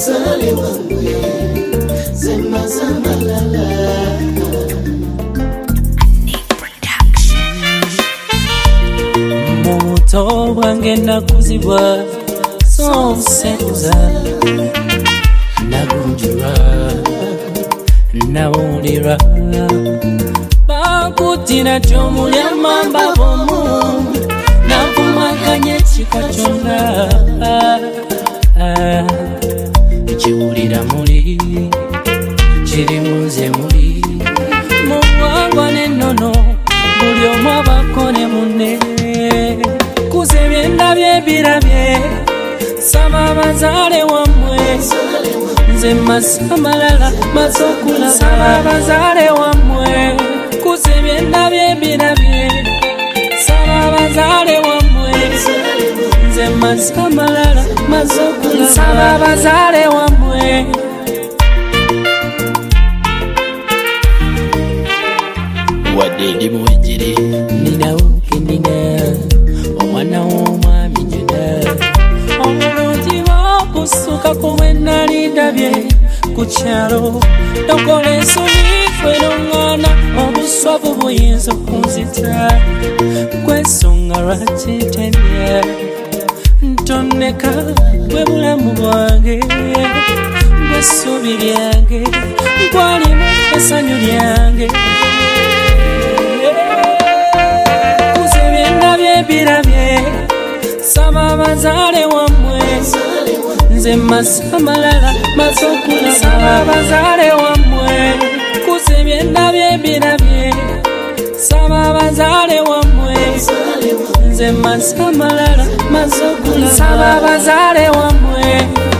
bazale wamwe zema zamalala Muto wange nakuzibwa sonsetuza nagunjura nawulira bakutina kyomulyamamba bomu navumaganye ekika kyonna kiwulira muli kiri munze muli muwangwa nennono buli omu abako ne munne kuze byenda byebirabye saba bazale wamwe nze masamalala mazokula saba bazale wamwe kuze byenda byebirabye saba bazale wamwe nze masamalala mazokula saba bazale wamwe wadde ndi muwejjere ninawo kendina omwana w'omwami jena omulungi b'okusuka ku bwe nali ndabye ku kyalo tokola ensonyi ffe n'omwana obuswavu buyinza okunzita kwesonga lwaki ntemye ntonneka bwe bulamu bwange bw'essuubi lyange nkwalimu essanyu lyange birabye saba bazale wamwe nze masamalala mazokula saba bazale wamwe kuze byenda byebirabye saba bazale wamwe nze masamalala mazokula saba bazale wamwe